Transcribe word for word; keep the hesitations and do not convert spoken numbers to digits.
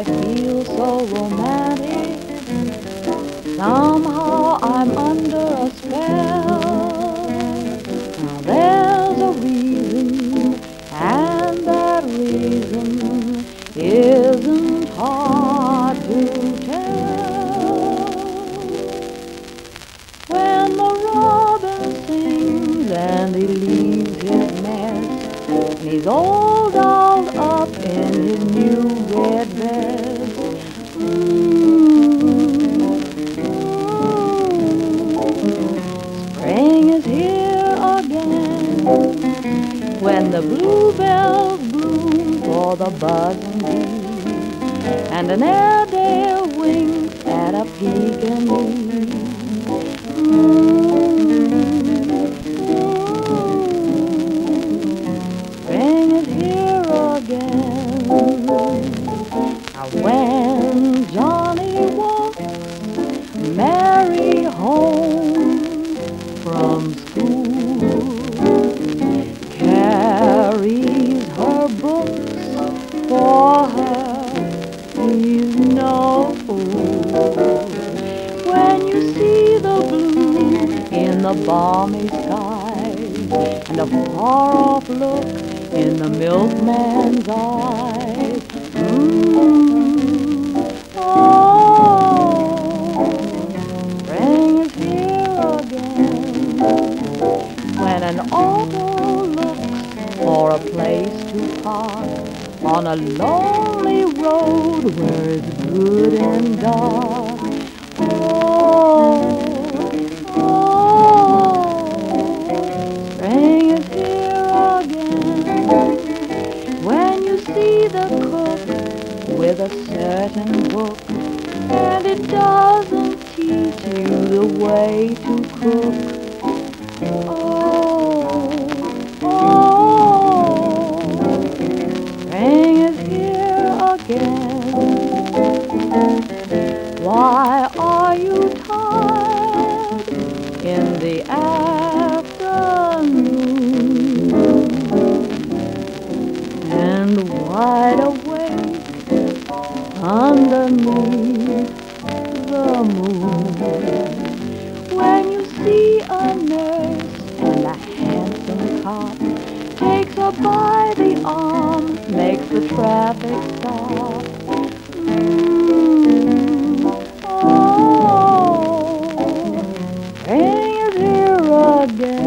feels so romantic. Somehow I'm under a spell. Now there's a reason, and that reason isn't hard to tell. When the robin sings and he leaves his nest, and he's all dolled up in his new red vest. Mm, mm, spring is here again, when the bluebells bloom for the buzzing bee, and an Airedale winks at a peekaboo. Spring is here again. Now when Johnny walks Mary home from school, carries her books for her, he's no fool. When you see the blue in the balmy sky, and a far-off look in the milkman's eyes, mm, oh, spring is here again. When an auto looks for a place to park on a lonely road where it's good and dark, oh, spring is here again. When you see the cook with a certain book, and it doesn't teach you the way to cook, oh, oh, spring is here again. Why are you tired in the afternoon and wide awake underneath the moon? When you see a nurse and a handsome cop takes her by the arm, makes the traffic stop. Mm, oh, spring is here again.